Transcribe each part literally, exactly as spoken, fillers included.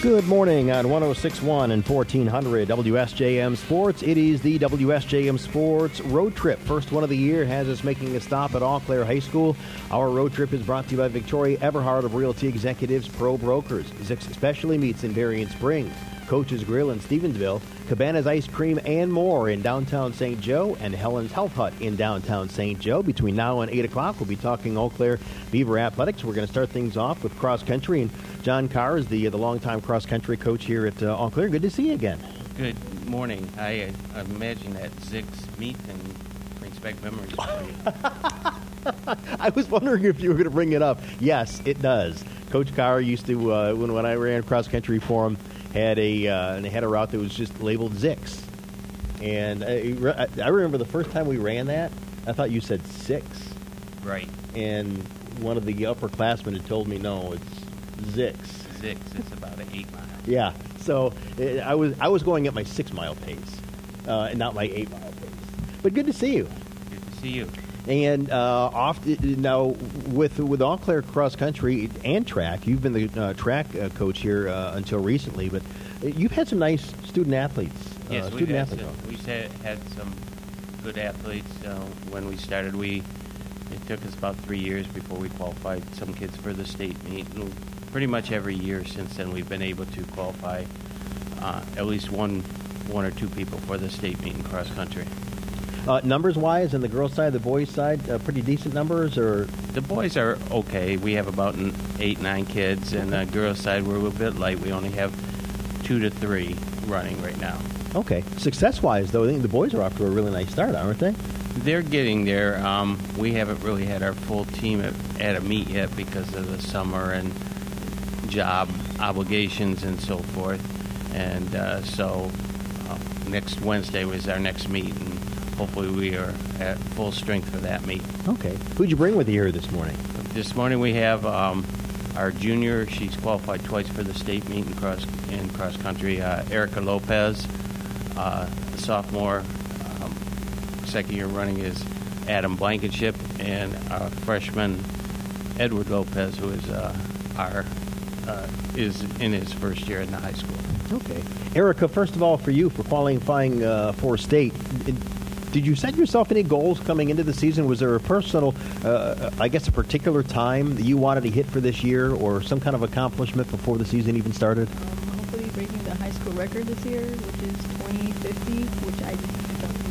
Good morning on one oh six point one and fourteen hundred W S J M Sports. It is the W S J M Sports Road Trip. First one of the year has us making a stop at Eau Claire High School. Our road trip is brought to you by Victoria Everhard of Realty Executives Pro Brokers. Zix Specialty Meats in Darien Springs, Coach's Grill in Stevensville, Cabana's Ice Cream and more in downtown Saint Joe, and Helen's Health Hut in downtown Saint Joe. Between now and eight o'clock, we'll be talking Eau Claire Beaver Athletics. We're going to start things off with cross country, and John Carr is the, the longtime cross country coach here at uh, Eau Claire. Good to see you again. Good morning. I, I imagine that Zix meat and brings back memories for you. I was wondering if you were going to bring it up. Yes, it does. Coach Carr used to, uh, when, when I ran cross country for him, had a uh, and they had a route that was just labeled Zix. And I, I remember the first time we ran that, I thought you said six. Right. And one of the upperclassmen had told me, no, it's Zix. Zix. It's about an eight mile. Yeah. So uh, I was I was going at my six mile pace, uh, and not my eight mile pace. But good to see you. Good to see you. And uh, off now with with Eau Claire cross country and track, you've been the uh, track uh, coach here uh, until recently, but you've had some nice student athletes. Yes, uh, we've, student had athletes. some, we've had, had some good athletes. Uh, when we started, we it took us about three years before we qualified some kids for the state meet. And pretty much every year since then, we've been able to qualify uh, at least one one or two people for the state meet in cross country. Uh, numbers-wise, on the girls' side, the boys' side, uh, pretty decent numbers, or the boys are okay. We have about an eight, nine kids, and the girls' side we're a little bit light. We only have two to three running right now. Okay. Success-wise, though, I think the boys are off to a really nice start, aren't they? They're getting there. Um, we haven't really had our full team at, at a meet yet because of the summer and job obligations and so forth. And uh, so uh, next Wednesday was our next meet, and hopefully we are at full strength for that meet. Okay. Who'd you bring with you here this morning? This morning we have um, our junior. She's qualified twice for the state meet in cross in cross country. Uh, Erica Lopez, uh, the sophomore. Um, second year running is Adam Blankenship, and our freshman Edward Lopez, who is uh, our uh, is in his first year in the high school. Okay. Erica, first of all, for you for qualifying uh, for state. Did you set yourself any goals coming into the season? Was there a personal, uh, I guess, a particular time that you wanted to hit for this year, or some kind of accomplishment before the season even started? Um, hopefully breaking the high school record this year, which is twenty fifty, which I just picked up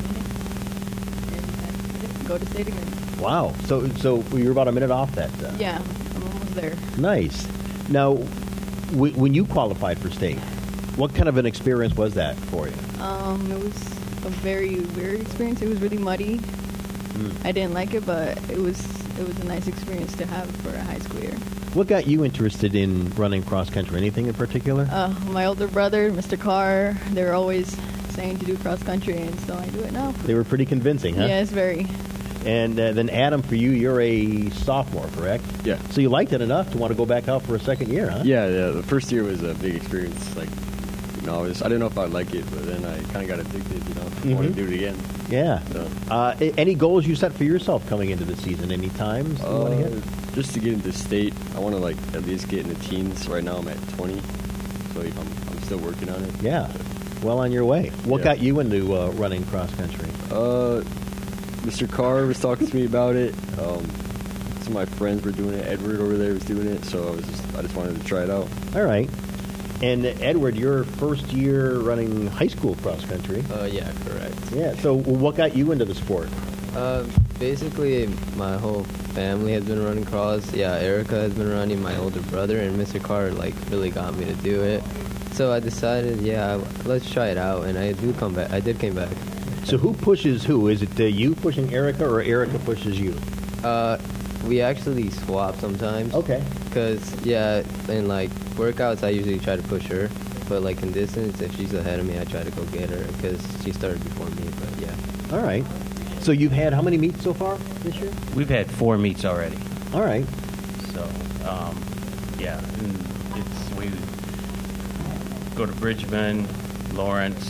a minute, and I go to state again. Wow. So so you're about a minute off that. Uh, yeah, I'm almost there. Nice. Now, w- when you qualified for state, what kind of an experience was that for you? Um, it was a very weird experience. It was really muddy. Mm. I didn't like it, but it was it was a nice experience to have for a high school year. What got you interested in running cross country? Anything in particular? Uh, my older brother, Mister Carr, they were always saying to do cross country, and so I do it now. They were pretty convincing, huh? Yes, very. And uh, then Adam, for you, you're a sophomore, correct? Yeah. So you liked it enough to want to go back out for a second year, huh? Yeah, yeah. The first year was a big experience. Like, you know, I, was, I didn't know if I'd like it, but then I kind of got addicted, you know. Mm-hmm. I want to do it again. Yeah. So. Uh, any goals you set for yourself coming into the season? Any times you uh, want to hit? Just to get into state, I want to, like, at least get in the teens. Right now I'm at twenty, so I'm, I'm still working on it. Yeah. Well on your way. What yeah. got you into uh, running cross country? Uh, Mister Carr was talking to me about it. Um, some of my friends were doing it. Edward over there was doing it, so I was just I just wanted to try it out. All right. And Edward, your first year running high school cross country. Uh, yeah, correct. Yeah. So what got you into the sport? Uh, basically, my whole family has been running cross. Yeah, Erica has been running, my older brother, and Mister Carr like really got me to do it. So I decided, yeah, let's try it out, and I do come back. I did come back. So who pushes who? Is it uh, you pushing Erica, or Erica pushes you? Uh, we actually swap sometimes. Okay. Because, yeah, in, like, workouts, I usually try to push her. But, like, in distance, if she's ahead of me, I try to go get her because she started before me, but, yeah. All right. So you've had how many meets so far this year? We've had four meets already. All right. So, um, yeah, and it's we go to Bridgman, Lawrence,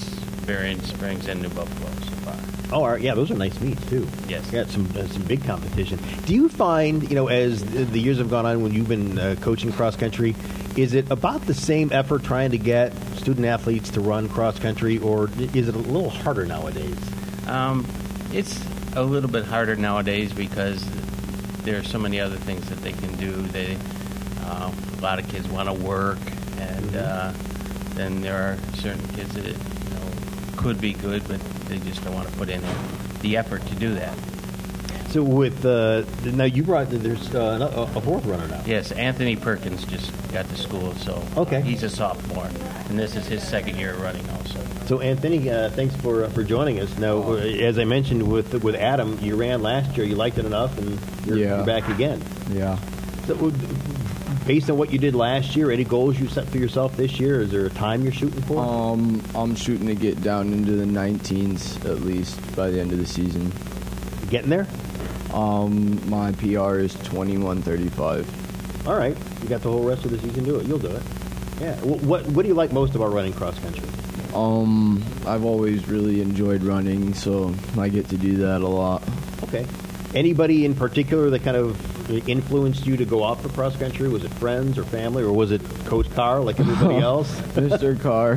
Berrien Springs and New Buffalo so far. Oh, all right. Yeah, those are nice meets too. Yes. Yeah, some uh, some big competition. Do you find, you know, as the years have gone on when you've been uh, coaching cross country, is it about the same effort trying to get student athletes to run cross country, or is it a little harder nowadays? Um, it's a little bit harder nowadays because there are so many other things that they can do. They uh, a lot of kids want to work, and uh, then there are certain kids that, you know, could be good, but they just don't want to put in the effort to do that. So with uh, now you brought there's uh, a fourth runner now. Yes, Anthony Perkins just got to school, so Okay. he's a sophomore, and this is his second year running also. So Anthony, uh, thanks for uh, for joining us. Now, uh, as I mentioned with with Adam, you ran last year. You liked it enough, and you're, Yeah. you're back again. Yeah. So, uh, based on what you did last year, any goals you set for yourself this year? Is there a time you're shooting for? Um, I'm shooting to get down into the nineteens at least by the end of the season. Getting there? Um, my P R is twenty-one thirty-five. All right, you got the whole rest of the season. Do it. You'll do it. Yeah. Wh- What What do you like most about running cross country? Um, I've always really enjoyed running, so I get to do that a lot. Okay. Anybody in particular that kind of influenced you to go off for cross country? Was it friends or family, or was it Coach Carr like everybody else? Mister Carr.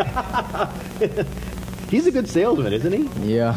He's a good salesman, isn't he? Yeah.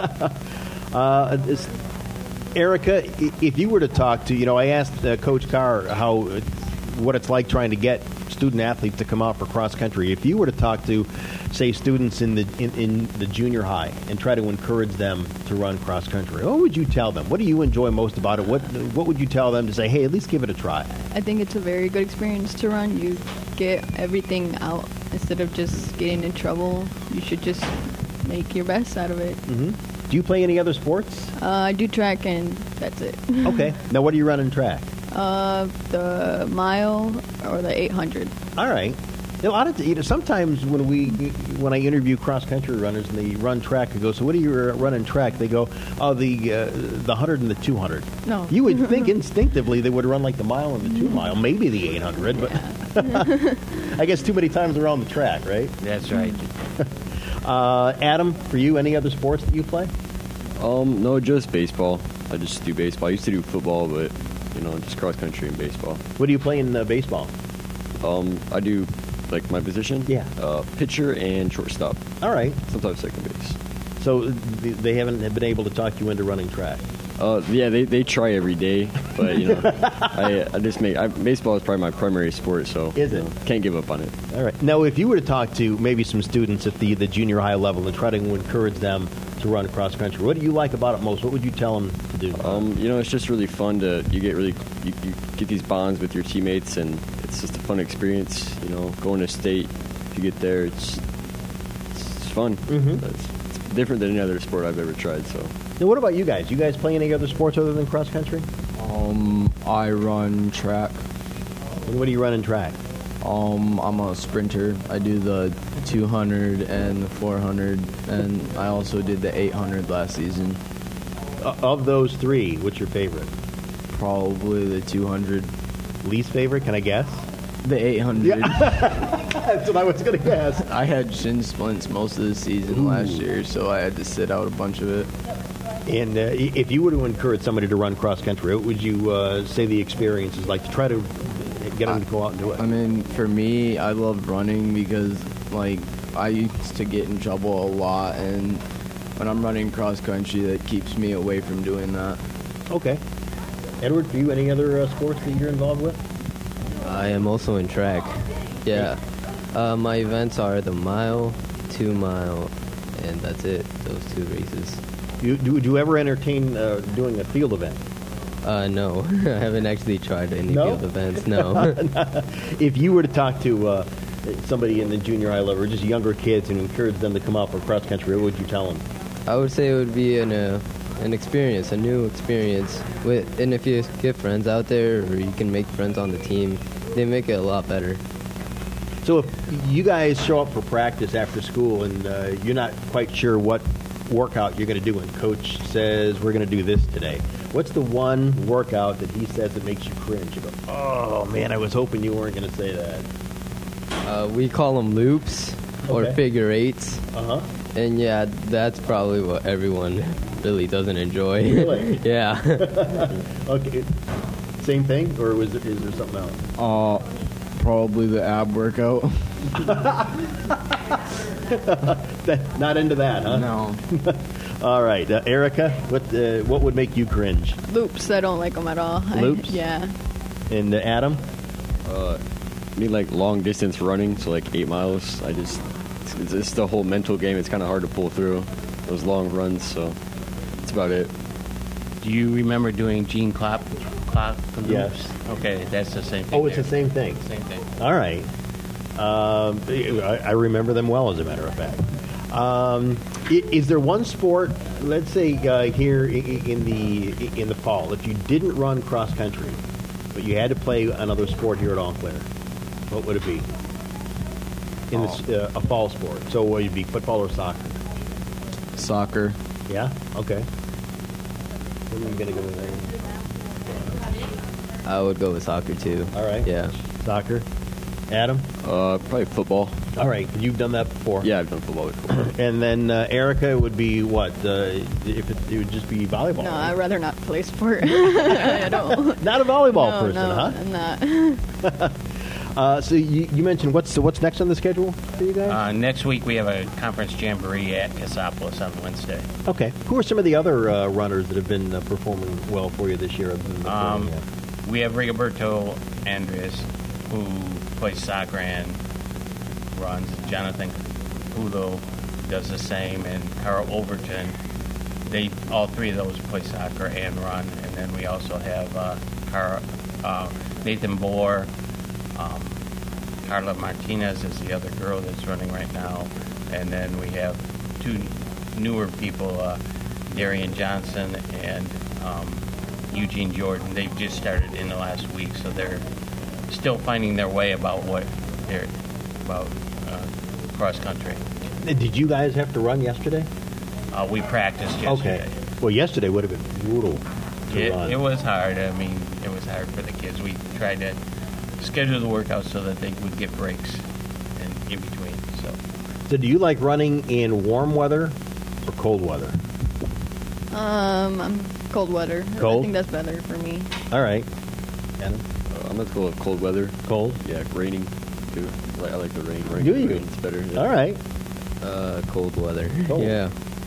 Uh, this, Erica, i- if you were to talk to, you know, I asked uh, Coach Carr how uh, what it's like trying to get student athletes to come out for cross country. If you were to talk to, say, students in the in, in the junior high and try to encourage them to run cross country, what would you tell them? What do you enjoy most about it? What What would you tell them to say, hey, at least give it a try? I think it's a very good experience to run. You get everything out instead of just getting in trouble. You should just make your best out of it. Mm-hmm. Do you play any other sports? Uh, I do track and that's it. Okay. Now, what do you run in track? Uh, the mile or the eight hundred. All right. A lot of you know, sometimes when we when I interview cross country runners and they run track, I go, so what do you run in track? They go, oh, the uh, the hundred and the two hundred. No. You would think instinctively they would run like the mile and the two mile, maybe the eight hundred, but I guess too many times around the track, right? That's right. Uh, Adam, for you, any other sports that you play? Um, no, just baseball. I just do baseball. I used to do football, but you know, just cross country and baseball. What do you play in uh, baseball? Um, I do like my position. Yeah. Uh, pitcher and shortstop. All right. Sometimes second base. So th- they haven't been able to talk you into running track. Uh, yeah, they, they try every day, but you know, I I just make I, baseball is probably my primary sport, so Is you it? know, can't give up on it. All right. Now, if you were to talk to maybe some students at the, the junior high level and try to encourage them to run cross country, what do you like about it most? What would you tell them to do? Um, you know, it's just really fun to you get really you, you get these bonds with your teammates, and it's just a fun experience. You know, going to state, if you get there, it's it's fun. Mhm. It's, it's different than any other sport I've ever tried. So. Now, what about you guys? You guys play any other sports other than cross country? Um, I run track. And what do you run in track? Um, I'm a sprinter. I do the two hundred and the four hundred, and I also did the eight hundred last season. Uh, of those three, what's your favorite? Probably the two hundred. Least favorite? Can I guess? The eight hundred. That's what I was going to guess. I had shin splints most of the season last year, so I had to sit out a bunch of it. And uh, i- if you were to encourage somebody to run cross country, what would you uh, say the experience is like to try to get them to go out and do it? I mean, for me, I loved running because, like, I used to get in trouble a lot, and when I'm running cross country, that keeps me away from doing that. Okay. Edward, for you, any other uh, sports that you're involved with? I am also in track. Yeah. Uh, my events are the mile, two mile, and that's it. Those two races. You, do, do you ever entertain uh, doing a field event? Uh, no, I haven't actually tried any No? field events. No. If you were to talk to uh, somebody in the junior high level or just younger kids and encourage them to come out for cross country, what would you tell them? I would say it would be an uh, an experience, a new experience. With and if you get friends out there, or you can make friends on the team, they make it a lot better. So if you guys show up for practice after school and uh, you're not quite sure what workout you're going to do and coach says we're going to do this today, what's the one workout that he says that makes you cringe? You go, oh man, I was hoping you weren't going to say that. Uh, we call them loops. or Okay. figure eights. Uh huh. And yeah, that's probably what everyone really doesn't enjoy. Really? Yeah. Okay. Same thing, or was there, is there something else? Uh, probably the ab workout. That- Not into that, huh? No. All right, uh, Erica, what uh, what would make you cringe? Loops, I don't like them at all. I- Loops? yeah. And uh, Adam? Uh, I mean, like long distance running, so like eight miles. I just, it's, it's the whole mental game. It's kind of hard to pull through those long runs. So that's about it. Do you remember doing Gene Klopp? Klopp loops? Yes. Okay, that's the same thing. Oh, it's there. the same thing. Same thing. All right. Um, I, I remember them well, as a matter of fact. Um, i- is there one sport, let's say uh, here i- i- in the in the fall, if you didn't run cross country, but you had to play another sport here at Eau Claire, what would it be? In this, uh, a fall sport. So would it be football or soccer? Soccer. Yeah. Okay. What are you gonna go with there? I would go with soccer too. All right. Yeah. Soccer. Adam. Uh, probably football. All right. You've done that before. Yeah, I've done football before. And then uh, Erica would be what? Uh, if it, it would just be volleyball. No, right? I'd rather not play sport. I don't. Not a volleyball no, person, no, huh? I'm not. Uh, so you, you mentioned what's what's next on the schedule for you guys? Uh, next week we have a conference jamboree at Cassopolis on Wednesday. Okay. Who are some of the other uh, runners that have been uh, performing well for you this year? Other than the Um, yeah. we have Rigoberto Andres, who plays soccer and runs. Jonathan Pulo does the same, and Carl Overton. They all three of those play soccer and run. And then we also have uh, Car, uh, Nathan Bohr. Um, Carla Martinez is the other girl that's running right now. And then we have two newer people, uh, Darian Johnson and um, Eugene Jordan. They've just started in the last week, so they're still finding their way about what they're about uh, cross country. Did you guys have to run yesterday? Uh, we practiced yesterday. Okay. Well, yesterday would have been brutal to It, run. it was hard. I mean, it was hard for the kids. We tried to schedule the workouts so that they would get breaks in, in between. So So do you like running in warm weather or cold weather? Um, I'm cold weather. Cold? I think that's better for me. All right. Adam? Uh, I'm gonna go with cold weather. Cold? Yeah, raining too. I like, I like the rain. rain Do you? Rain's better. Yeah. All right. Uh, cold weather. Cold. Yeah.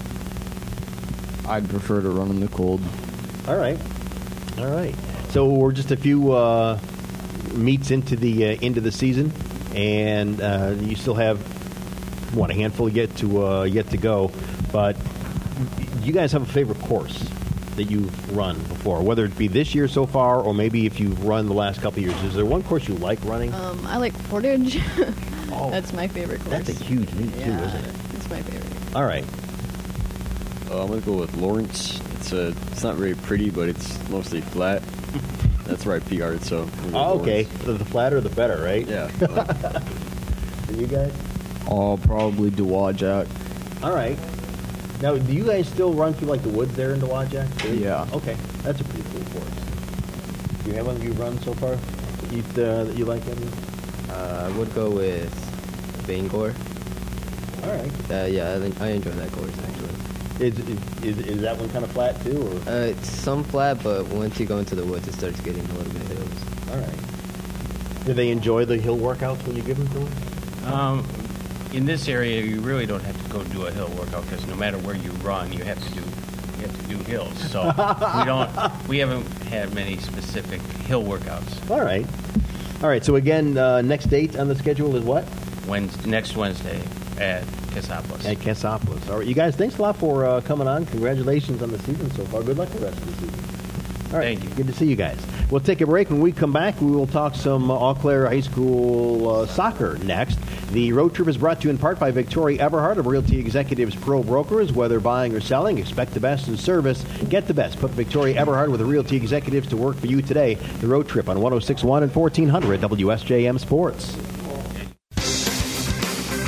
I'd prefer to run in the cold. All right. All right. So we're just a few uh, meets into the uh, into the season, and uh, you still have what a handful yet to uh, yet to go. But you guys have a favorite course that you've run before, whether it be this year so far, or maybe if you've run the last couple of years. Is there one course you like running? Um, I like Portage. Oh, That's my favorite course. That's a huge meet too, yeah, isn't it? it's my favorite. All right. Uh, I'm gonna go with Lawrence. It's a. It's not very pretty, but it's mostly flat. That's where I P R'd, so. I'm gonna go Oh, with okay. Lawrence. The, the flatter, the better, right? Yeah. And you guys? I'll probably Dowagiac. All right. Now, do you guys still run through like the woods there in Dowagiac? too? Yeah. Okay, that's a pretty cool course. Do you have one you've run so far that you, uh, that you like, Evan? Uh, I would go with Bangor. All right. Uh, yeah, I, I enjoy that course actually. Is, is, is, is that one kind of flat too? Or? Uh, it's some flat, but once you go into the woods, it starts getting a little bit hills. All right. Do they enjoy the hill workouts when you give them to them? um, in this area, you really don't have to go do a hill workout because no matter where you run, you have to do you have to do hills. So we don't we haven't had many specific hill workouts. All right. All right. So again, uh, next date on the schedule is what? Wednesday, next Wednesday at Cassopolis. At Cassopolis. All right, you guys, thanks a lot for uh, coming on. Congratulations on the season so far. Good luck the rest of the season. All right, Thank you. Good to see you guys. We'll take a break. When we come back, we will talk some uh, Eau Claire High School uh, soccer next. The road trip is brought to you in part by Victoria Everhart of Realty Executives Pro Brokers. Whether buying or selling, expect the best in service. Get the best. Put Victoria Everhart with the Realty Executives to work for you today. The road trip on one oh six point one and fourteen hundred W S J M Sports.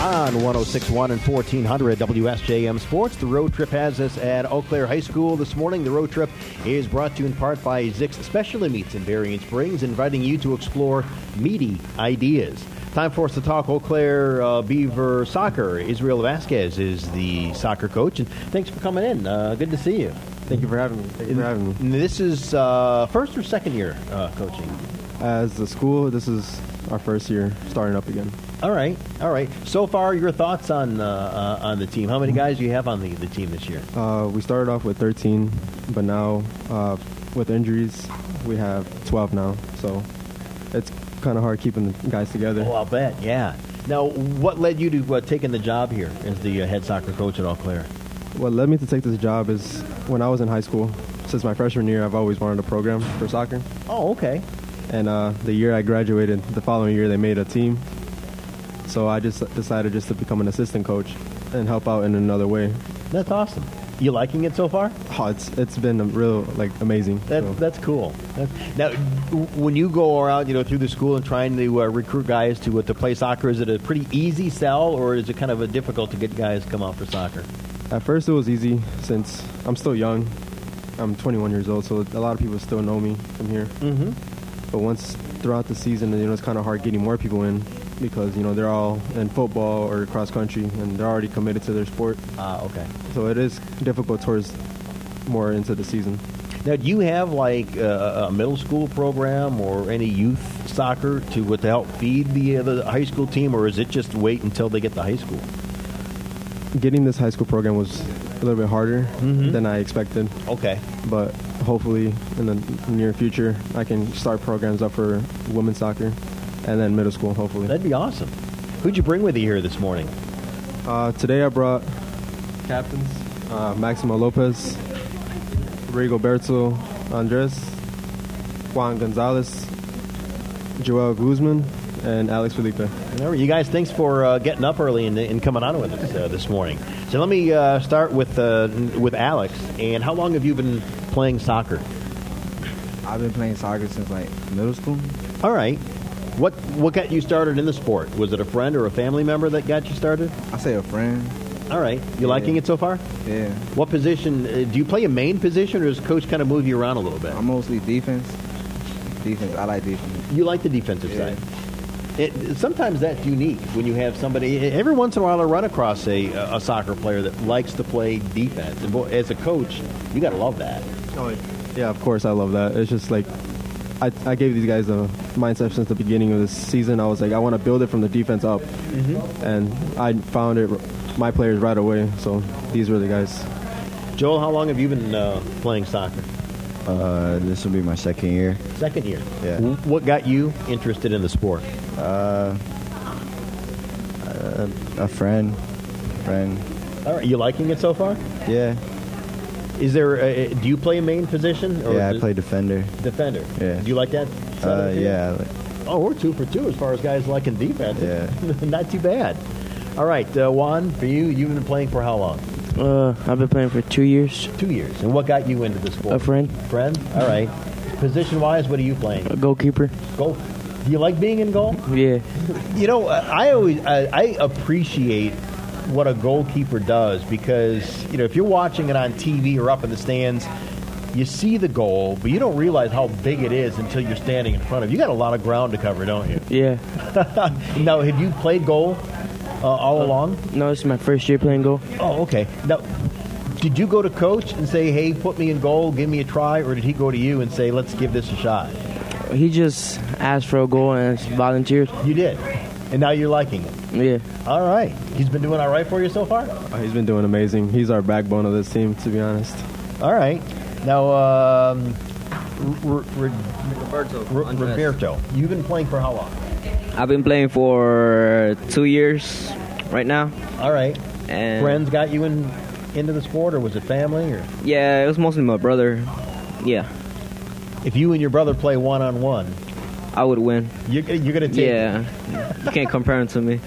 on one oh six point one and fourteen hundred W S J M Sports. The road trip has us at Eau Claire High School this morning. The road trip is brought to you in part by Zick's Specialty Meats in Berrien Springs, inviting you to explore meaty ideas. Time for us to talk Eau Claire uh, Beaver soccer. Israel Vasquez is the soccer coach, and thanks for coming in. Uh, good to see you. Thank you for having me. Thank you for having me. And this is uh, first or second year uh, coaching? As the school, this is our first year starting up again. All right, all right. So far, your thoughts on uh, uh, on the team? How many guys do you have on the, the team this year? Uh, we started off with thirteen, but now uh, with injuries, we have twelve now. So it's kind of hard keeping the guys together. Oh, I'll bet, yeah. Now, what led you to uh, taking the job here as the uh, head soccer coach at Eau Claire? What led me to take this job is when I was in high school. Since my freshman year, I've always wanted a program for soccer. Oh, okay. And uh, the year I graduated, the following year, they made a team. So I just decided just to become an assistant coach and help out in another way. That's awesome. You liking it so far? Oh, it's it's been a real like amazing. That, so. That's cool. That's, now, when you go around, you know, through the school and trying to uh, recruit guys to uh, to play soccer, is it a pretty easy sell, or is it kind of a difficult to get guys to come out for soccer? At first, it was easy since I'm still young. I'm twenty-one years old, so a lot of people still know me from here. Mm-hmm. But once throughout the season, you know, it's kind of hard getting more people in because, you know, they're all in football or cross country and they're already committed to their sport. Ah, okay. So it is difficult towards more into the season. Now, do you have like a, a middle school program or any youth soccer to, to help feed the, uh, the high school team, or is it just wait until they get to high school? Getting this high school program was a little bit harder mm-hmm. than I expected. Okay. But hopefully in the near future, I can start programs up for women's soccer and then middle school, hopefully. That'd be awesome. Who'd you bring with you here this morning? Uh, today I brought captains, uh, Maximo Lopez, Rigoberto Andres, Juan Gonzalez, Joel Guzman, and Alex Felipe. All right, you guys, thanks for uh, getting up early and, and coming on with us uh, this morning. So let me uh, start with uh, with Alex. And how long have you been playing soccer? I've been playing soccer since like middle school. All right. What what got you started in the sport? Was it a friend or a family member that got you started? I say a friend. All right. You yeah. liking it so far? Yeah. What position? Uh, do you play a main position, or does coach kind of move you around a little bit? I'm mostly defense. Defense. I like defense. You like the defensive yeah. side. It, sometimes that's unique when you have somebody. Every once in a while, I run across a, a soccer player that likes to play defense. And as a coach, you got to love that. Oh, yeah, of course I love that. It's just like I, I gave these guys a mindset since the beginning of this season. I was like, I want to build it from the defense up, mm-hmm. and I found it my players right away. So these were the guys. Joel, how long have you been uh, playing soccer? Uh, this will be my second year. Second year. Yeah. What got you interested in the sport? Uh, uh, a friend. Friend. All right. You liking it so far? Yeah. Is there? A, do you play a main position? Or yeah, I does, play defender. Defender. Yeah. Do you like that? Uh, yeah. Oh, we're two for two as far as guys liking defense. Yeah. Not too bad. All right, uh, Juan, for you, you've been playing for how long? Uh, I've been playing for two years. Two years. And what got you into the sport? A friend. Friend? All right. Position-wise, what are you playing? A goalkeeper. Goal. Do you like being in goal? Yeah. You know, I always I, I appreciate what a goalkeeper does because, you know, if you're watching it on T V or up in the stands, you see the goal, but you don't realize how big it is until you're standing in front of it. You got a lot of ground to cover, don't you? Yeah. Now, have you played goal uh, all uh, along? No, this is my first year playing goal. Oh, okay. Now, did you go to coach and say, hey, put me in goal, give me a try, or did he go to you and say, let's give this a shot? He just asked for a goal and volunteered. You did? And now you're liking it? Yeah. All right. He's been doing all right for you so far? Oh, he's been doing amazing. He's our backbone of this team, to be honest. All right. Now, um, R- R- Roberto, R- Roberto, you've been playing for how long? I've been playing for two years right now. All right. And friends got you in into the sport, or was it family? Or yeah, it was mostly my brother. Yeah. If you and your brother play one on one, I would win. You're, you're gonna take. Yeah. You can't compare him to me.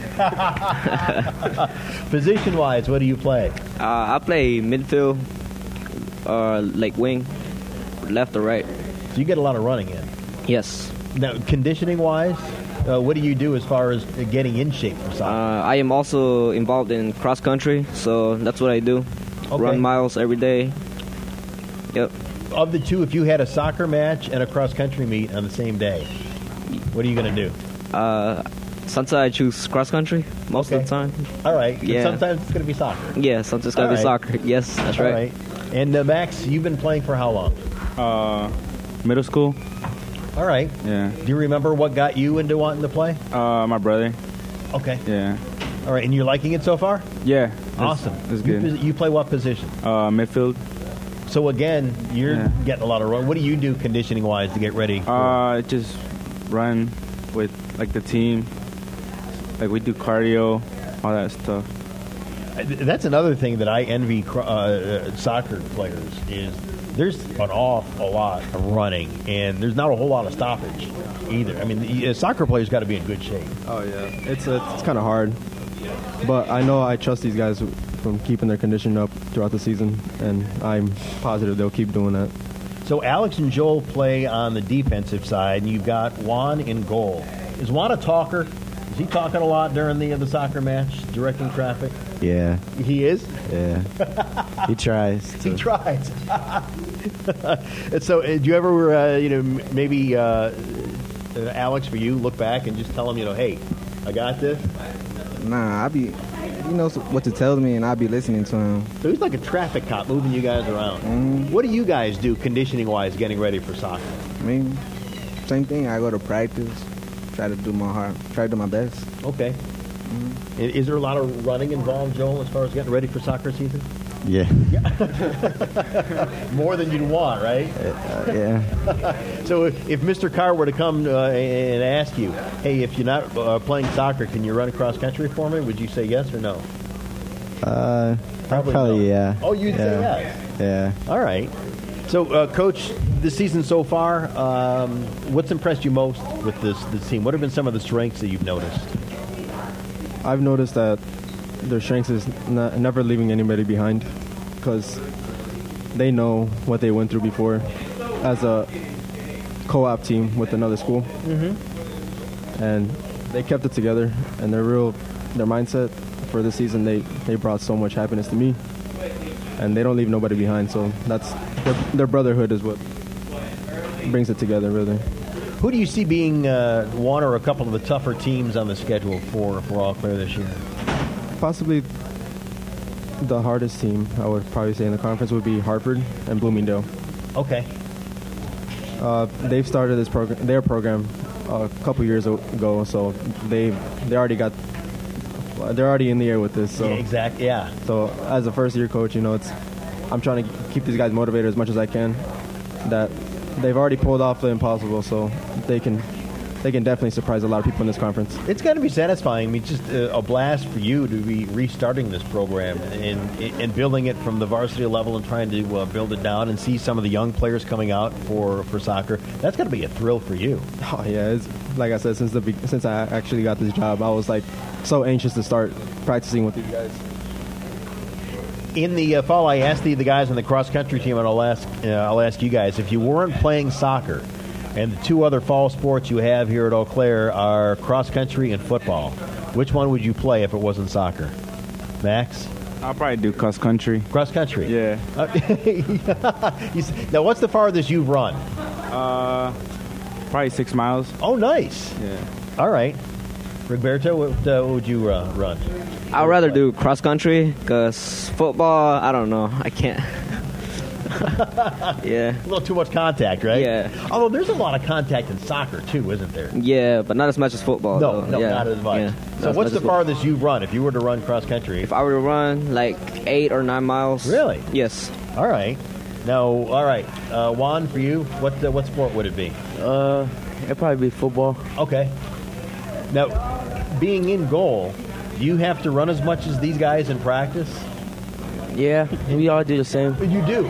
Position wise, what do you play? Uh, I play midfield, or like wing, left or right. So you get a lot of running in. Yes. Now, conditioning wise, uh, what do you do as far as getting in shape for soccer? Uh, I am also involved in cross country, so that's what I do. Okay. Run miles every day. Yep. Of the two, if you had a soccer match and a cross country meet on the same day, what are you going to do? Uh, sometimes I choose cross country most Okay. of the time. All right. Yeah. Sometimes it's going to be soccer. Yeah, sometimes it's gonna All be right. soccer. Yes, that's All right. right. And uh, Max, you've been playing for how long? Uh, middle school. All right. Yeah. Do you remember what got you into wanting to play? Uh, my brother. Okay. Yeah. All right. And you're liking it so far? Yeah. It's, Awesome. It's You, good. posi- you play what position? Uh, midfield. So again, you're Yeah. getting a lot of run. What do you do conditioning wise to get ready? For, Uh, just run with like the team. Like we do cardio, all that stuff. That's another thing that I envy cr- uh, soccer players is there's an awful lot of running and there's not a whole lot of stoppage either. I mean, the, uh, soccer players got to be in good shape. Oh yeah, it's uh, it's kind of hard, but I know I trust these guys from keeping their condition up throughout the season, and I'm positive they'll keep doing that. So Alex and Joel play on the defensive side, and you've got Juan in goal. Is Juan a talker? Is he talking a lot during the uh, the soccer match, directing traffic? Yeah. He is? Yeah. He tries. He tries. And so, uh, do you ever, uh, you know, m- maybe uh, uh, Alex, for you, look back and just tell him, you know, hey, I got this? Nah, I be, he knows what to tell me, and I be listening to him. So he's like a traffic cop moving you guys around. Mm-hmm. What do you guys do conditioning-wise getting ready for soccer? I mean, same thing. I go to practice, try to do my heart, try to do my best. Okay. I- Is there a lot of running involved, Joel, as far as getting ready for soccer season? Yeah. More than you'd want, right? Uh, yeah. So if, if Mister Carr were to come uh, and ask you, hey, if you're not uh, playing soccer, can you run across country for me? Would you say yes or no? Uh, Probably probably, no. yeah. Oh, you'd say yeah. yes. Yeah. All right. So, uh, Coach, this season so far, um, what's impressed you most with this, this team? What have been some of the strengths that you've noticed? I've noticed that their strength is not, never leaving anybody behind, because they know what they went through before as a co-op team with another school, Mm-hmm. and they kept it together. And their real, their mindset for this season, they they brought so much happiness to me, and they don't leave nobody behind. So that's their, their brotherhood is what brings it together, really. Who do you see being uh, one or a couple of the tougher teams on the schedule for, for Eau Claire this year? Possibly the hardest team, I would probably say, in the conference would be Hartford and Bloomingdale. Okay. Uh, they've started this program, their program, a couple years ago, so they they already got, they're already in the air with this. So Yeah, exactly. Yeah. So as a first year coach, you know, it's I'm trying to keep these guys motivated as much as I can. That they've already pulled off the impossible, so they can they can definitely surprise a lot of people in this conference. It's got to be satisfying. I mean, just a, a blast for you to be restarting this program and and building it from the varsity level and trying to uh, build it down and see some of the young players coming out for, for soccer. That's got to be a thrill for you. Oh yeah, it's, like I said, since the be- since I actually got this job, I was like so anxious to start practicing with these guys. In the uh, fall, I asked the, the guys on the cross country team, and I'll ask uh, I'll ask you guys, if you weren't playing soccer, and the two other fall sports you have here at Eau Claire are cross country and football, which one would you play if it wasn't soccer? Max? I'll probably do cross country. Cross country? Yeah. Uh, you s- now, what's the farthest you've run? Uh, probably six miles. Oh, nice. Yeah. All right. Roberto, what, uh, what would you uh, run? I'd rather do cross country because football, I don't know. I can't. Yeah. A little too much contact, right? Yeah. Although there's a lot of contact in soccer, too, isn't there? Yeah, but not as much as football. No, though. no, Yeah. not as much. Yeah, So not as what's much the as fo- farthest you've run if you were to run cross country? If I were to run like eight or nine miles. Really? Yes. All right. Now, all right. Uh, Juan, for you, what uh, what sport would it be? Uh, it'd probably be football. Okay. Now, being in goal, do you have to run as much as these guys in practice? Yeah, we all do the same. You do.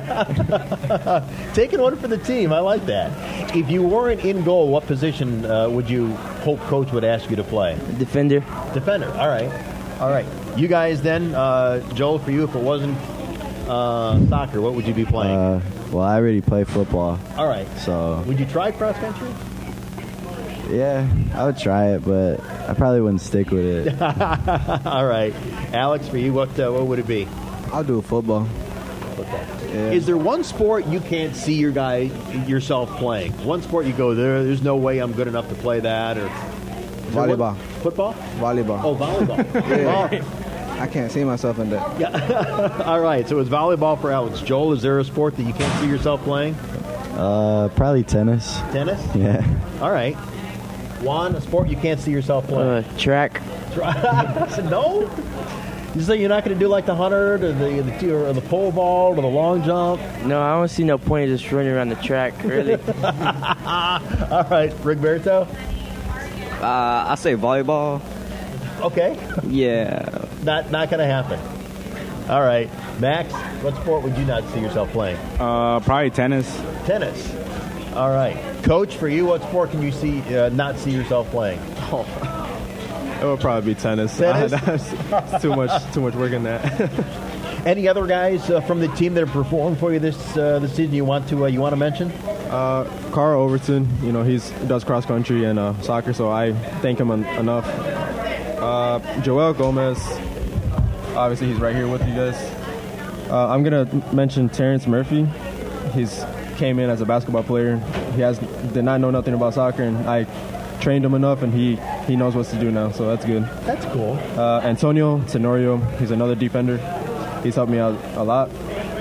Taking one for the team. I like that. If you weren't in goal, what position uh, would you hope coach would ask you to play? Defender. Defender. All right. All right. You guys then, uh, Joel, for you, if it wasn't uh, soccer, what would you be playing? Uh, well, I already play football. All right. So Would you try cross country? Yeah, I would try it, but I probably wouldn't stick with it. All right. Alex, for you, what uh, what would it be? I'll do football. Football. Yeah. Is there one sport you can't see your guy yourself playing? One sport you go, there, there's no way I'm good enough to play that, or Volleyball. Football? Volleyball. Oh, volleyball. Yeah. I can't see myself in that. Yeah. All right, so it's volleyball for Alex. Joel, is there a sport that you can't see yourself playing? Uh, probably tennis. Tennis? Yeah. All right. Juan, a sport you can't see yourself playing? Uh, track. No? You say you're not going to do like the hundred or the, the or the pole vault or the long jump? No, I don't see no point in just running around the track, really. All right, Rigberto? Uh, I say volleyball. Okay. Yeah. Not not going to happen. All right. Max, what sport would you not see yourself playing? Uh, probably tennis. Tennis. All right. Coach, for you, what sport can you see uh, not see yourself playing? Oh. It would probably be tennis. Tennis? It's too much too much work in that. Any other guys uh, from the team that have performed for you this uh, this season you want to uh, you want to mention? Uh, Carl Overton, you know, he's does cross country and uh, soccer, so I thank him en- enough. Uh, Joel Gomez, obviously he's right here with you guys. Uh, I'm gonna mention Terrence Murphy. He's came in as a basketball player. He has did not know nothing about soccer, and I trained him enough, and he, he knows what to do now, so that's good. That's cool. Uh, Antonio Tenorio, he's another defender. He's helped me out a lot.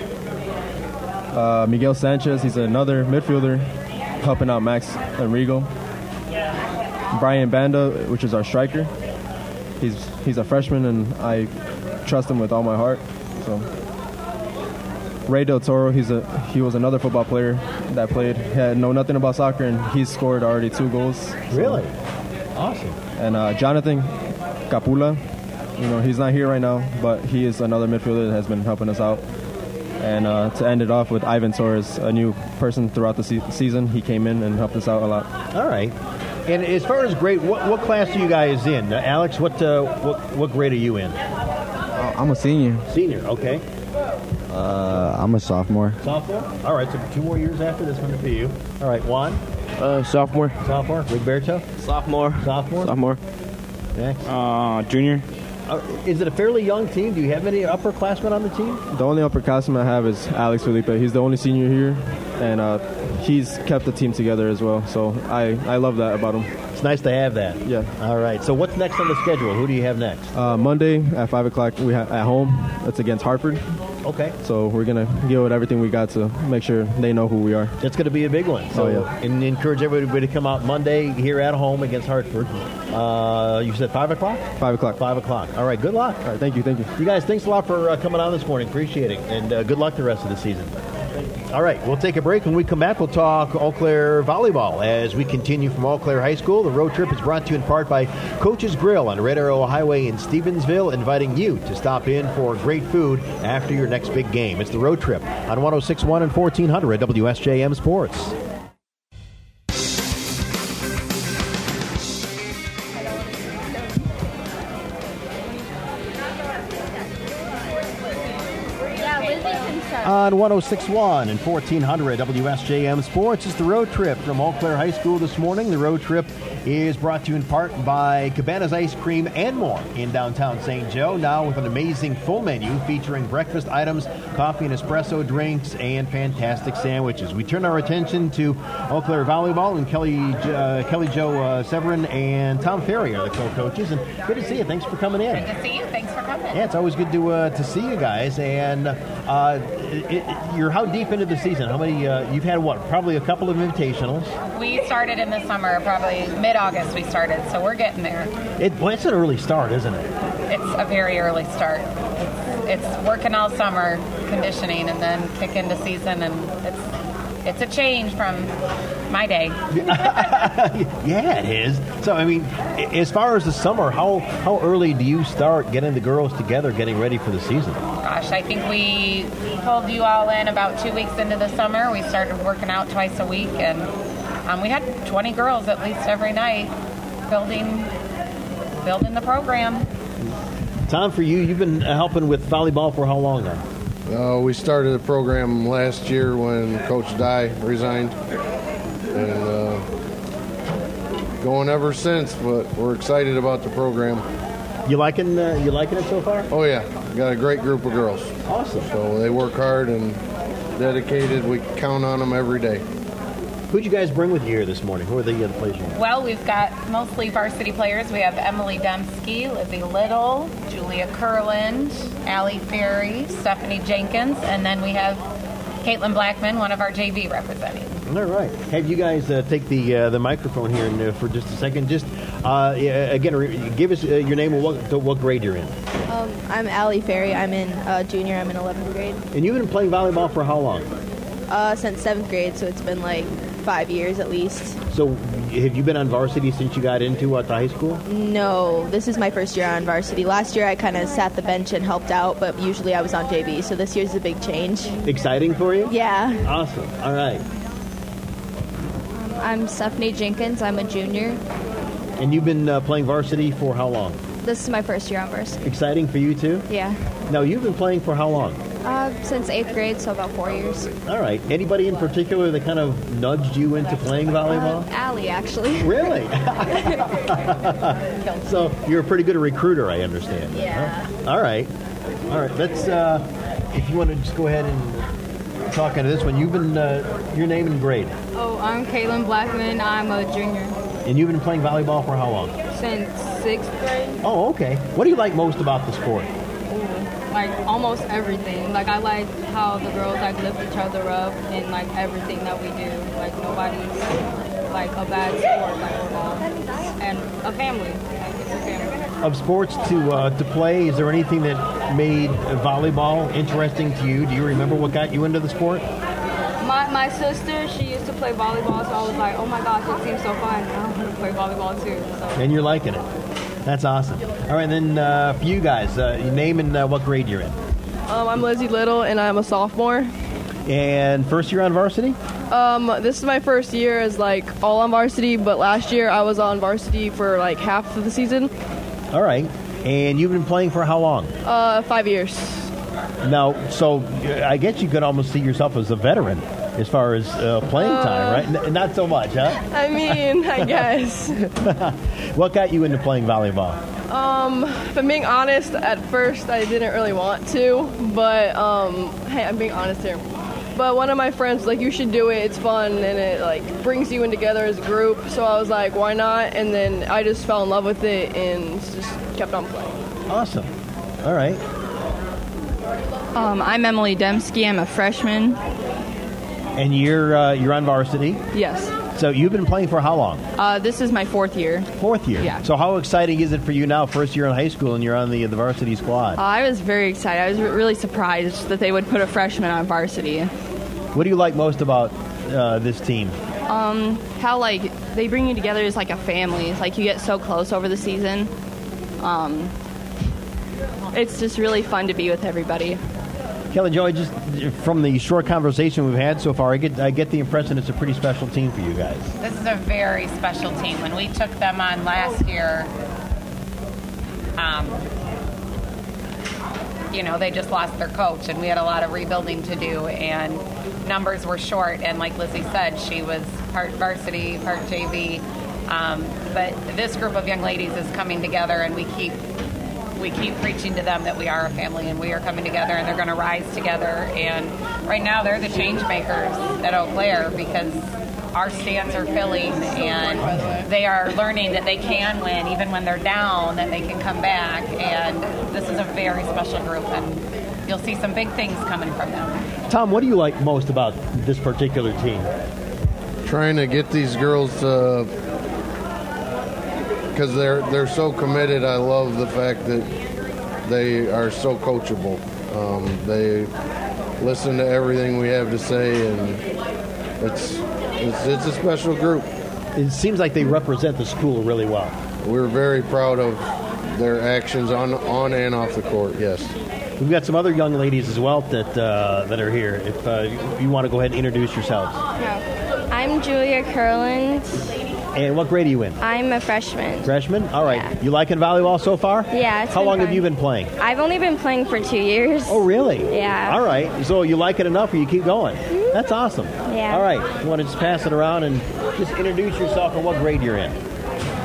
Uh, Miguel Sanchez, he's another midfielder, helping out Max Enrigo. Brian Banda, which is our striker. He's he's a freshman, and I trust him with all my heart. So Ray Del Toro, he's a he was another football player that played. He had know nothing about soccer, and he's scored already two goals. So. Really? Awesome. And uh, Jonathan Capula, you know, he's not here right now, but he is another midfielder that has been helping us out. And uh, to end it off with Ivan Torres, a new person throughout the se- season. He came in and helped us out a lot. All right. And as far as grade, what, what class are you guys in? Uh, Alex, what, uh, what what grade are you in? Uh, I'm a senior. Senior, okay. Uh, I'm a sophomore. Sophomore? All right, so two more years after this one to be you. All right, Juan? Uh, sophomore. Sophomore. Rigberto? Sophomore. Sophomore? Sophomore. Next. Uh, junior. Uh, is it a fairly young team? Do you have any upperclassmen on the team? The only upperclassman I have is Alex Felipe. He's the only senior here, and uh, he's kept the team together as well. So I, I love that about him. It's nice to have that. Yeah. All right. So what's next on the schedule? Who do you have next? Uh, Monday at five o'clock we ha- at home. It's against Hartford. Okay. So we're gonna give it everything we got to make sure they know who we are. It's going to be a big one. So oh, yeah. and encourage everybody to come out Monday here at home against Hartford. Uh, you said five o'clock? Five o'clock. Five o'clock. All right. Good luck. All right. Thank you. Thank you. You guys, thanks a lot for uh, coming on this morning. Appreciate it. And uh, good luck the rest of the season. All right, we'll take a break. When we come back, we'll talk Eau Claire volleyball as we continue from Eau Claire High School. The road trip is brought to you in part by Coach's Grill on Red Arrow Highway in Stevensville, inviting you to stop in for great food after your next big game. It's the road trip on one oh six point one and fourteen hundred W S J M Sports. On one oh six point one and fourteen hundred W S J M Sports is the road trip from Eau Claire High School this morning. The road trip is brought to you in part by Cabana's Ice Cream and more in downtown Saint Joe, now with an amazing full menu featuring breakfast items, coffee and espresso drinks, and fantastic sandwiches. We turn our attention to Eau Claire volleyball, and Kelly uh, Kelly Jo uh, Severin and Tom Ferry are the co-coaches. And good to see you. Thanks for coming in. Good to see you. Thanks for coming. Yeah, it's always good to uh, to see you guys. And uh, it, it, you're how deep into the season? How many? Uh, you've had what? Probably a couple of invitationals. We started in the summer, probably mid-August we started, so we're getting there. It, well, it's an early start, isn't it? It's a very early start. It's, it's working all summer, conditioning, and then kick into season, and it's it's a change from my day. Yeah, it is. So, I mean, as far as the summer, how how early do you start getting the girls together, getting ready for the season? Gosh, I think we pulled you all in about two weeks into the summer. We started working out twice a week, and um, we had twenty girls at least every night building building the program. Tom, for you, you've been helping with volleyball for how long now? Uh, we started the program last year when Coach Dye resigned, and uh, going ever since, but we're excited about the program. You liking uh, you liking it so far? Oh yeah, got a great group of girls. Awesome. So they work hard and dedicated. We count on them every day. Who'd you guys bring with you here this morning? Who are the other players you have? Well, we've got mostly varsity players. We have Emily Dembski, Lizzie Little, Julia Kurland, Allie Ferry, Stephanie Jenkins, and then we have Caitlin Blackman, one of our J V representing. All right. Have you guys uh, take the uh, the microphone here and, uh, for just a second. Just uh, yeah, again, re- give us uh, your name and what, what grade you're in. Um, I'm Allie Ferry. I'm in uh, junior. I'm in eleventh grade. And you've been playing volleyball for how long? Uh, since seventh grade, so it's been like five years at least. So have you been on varsity since you got into uh, the high school? No, this is my first year on varsity. Last year I kind of sat the bench and helped out, but usually I was on J V, so this year's a big change. Exciting for you? Yeah. Awesome. All right. I'm Stephanie Jenkins. I'm a junior. And you've been uh, playing varsity for how long? This is my first year on varsity. Exciting for you too? Yeah. Now, you've been playing for how long? Uh, since eighth grade, so about four years. All right. Anybody in particular that kind of nudged you into playing volleyball? Uh, Allie, actually. Really? So you're a pretty good recruiter, I understand. Yeah. Huh? All right. All right. Let's, uh, if you want to just go ahead and talk into this one. You've been, uh, your name and grade. Oh, I'm Caitlin Blackman. I'm a junior. And you've been playing volleyball for how long? Since sixth grade. Oh, okay. What do you like most about the sport? Like almost everything. Like I like how the girls like lift each other up and like everything that we do. Like nobody's like a bad sport. Like we're all and a family. Like it's a family. Of sports to uh, to play, is there anything that made volleyball interesting to you? Do you remember what got you into the sport? My my sister, she used to play volleyball, so I was like, oh my gosh, it seems so fun. I want to play volleyball too. So. And you're liking it. That's awesome. All right, then uh, for you guys, uh, your name and uh, what grade you're in. Um, I'm Lizzie Little, and I'm a sophomore. And first year on varsity? Um, this is my first year as like all on varsity, but last year I was on varsity for like half of the season. All right. And you've been playing for how long? Uh, five years. Now, so I guess you could almost see yourself as a veteran as far as uh, playing Uh, time, right? N- not so much, huh? I mean, I guess. What got you into playing volleyball? Um, if I'm being honest, at first I didn't really want to, but um, hey, I'm being honest here. But one of my friends was like, you should do it, it's fun, and it like brings you in together as a group. So I was like, why not? And then I just fell in love with it and just kept on playing. Awesome. All right. Um, I'm Emily Dembski. I'm a freshman. And you're uh, you're on varsity? Yes. So you've been playing for how long? Uh, this is my fourth year. Fourth year? Yeah. So how exciting is it for you now, first year in high school, and you're on the, the varsity squad? Uh, I was very excited. I was re- really surprised that they would put a freshman on varsity. What do you like most about uh, this team? Um, how, like, they bring you together as, like, a family. It's like you get so close over the season. Um, it's just really fun to be with everybody. Kelly Joy, just from the short conversation we've had so far, I get I get the impression it's a pretty special team for you guys. This is a very special team. When we took them on last year, um, you know, they just lost their coach, and we had a lot of rebuilding to do, and numbers were short. And like Lizzie said, she was part varsity, part J V. Um, but this group of young ladies is coming together, and we keep we keep preaching to them that we are a family and we are coming together, and they're going to rise together. And right now they're the change makers at Eau Claire, because our stands are filling and they are learning that they can win even when they're down, that they can come back. And this is a very special group, and you'll see some big things coming from them. Tom, what do you like most about this particular team? Trying to get these girls to, because they're they're so committed. I love the fact that they are so coachable. Um, they listen to everything we have to say, and it's, it's it's a special group. It seems like they represent the school really well. We're very proud of their actions on on and off the court. Yes. We've got some other young ladies as well that uh, that are here. If uh, you want to go ahead and introduce yourselves. I'm Julia Kurland. And what grade are you in? I'm a freshman. Freshman? All right. Yeah. You liking volleyball so far? Yeah. It's How been long fun. have you been playing? I've only been playing for two years. Oh, really? Yeah. All right. So you like it enough or you keep going? Mm-hmm. That's awesome. Yeah. All right. You want to just pass it around and just introduce yourself and what grade you're in?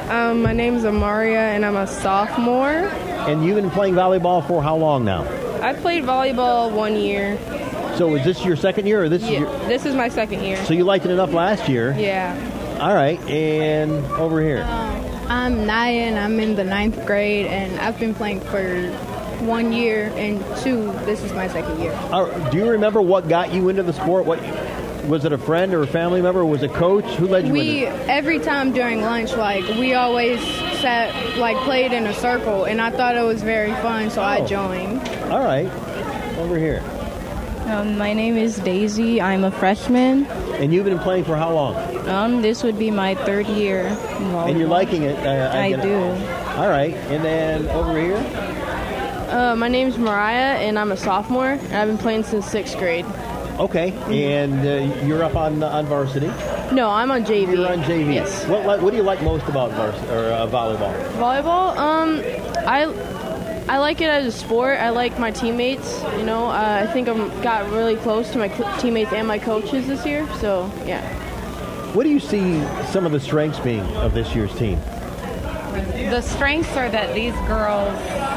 Um, my name's Amaria, and I'm a sophomore. And you've been playing volleyball for how long now? I played volleyball one year. So is this your second year, or this Yeah, is your... this is my second year. So you liked it enough last year. Yeah. All right, and over here. I'm Naya, and I'm in the ninth grade, and I've been playing for one year, and two, this is my second year. All right, do you remember what got you into the sport? What was it, a friend or a family member? Or was it a coach? Who led you We, into it? every time during lunch, like, we always sat, like, played in a circle, and I thought it was very fun, so I Oh. joined. All right, over here. Um, my name is Daisy. I'm a freshman. And you've been playing for how long? Um, this would be my third year. in And you're volleyball. liking it? Uh, I get it. do. All right, and then over here. Uh, my name's Mariah, and I'm a sophomore, and I've been playing since sixth grade. Okay, and uh, you're up on on varsity. No, I'm on J V. You're on J V. Yes. What like, what do you like most about varsity or uh, volleyball? Volleyball, um, I I like it as a sport. I like my teammates. You know, uh, I think I got really close to my cl- teammates and my coaches this year. So yeah. What do you see some of the strengths being of this year's team? The strengths are that these girls